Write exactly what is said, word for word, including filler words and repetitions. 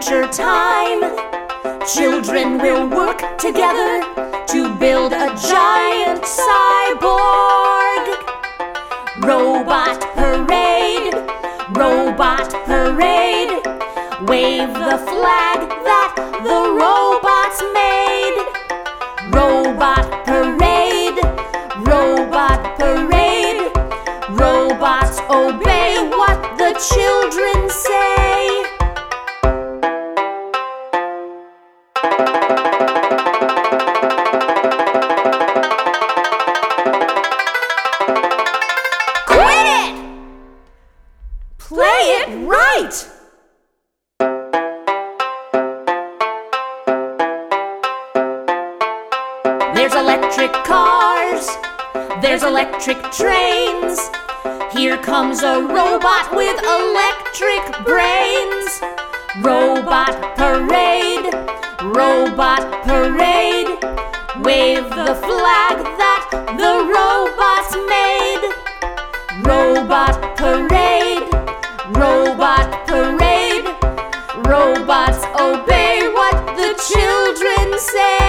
future time, children will work together to build a giant cyborg. Robot parade, robot parade, wave the flag that the robots made. Robot parade, robot parade, robots obey what the children say. Quit it! Play it right! There's electric cars, there's electric trains. Here comes a robot with electric brains. Robot parade, robot parade, wave the flag that the robots made. Robot parade, robot parade, robots obey what the children say.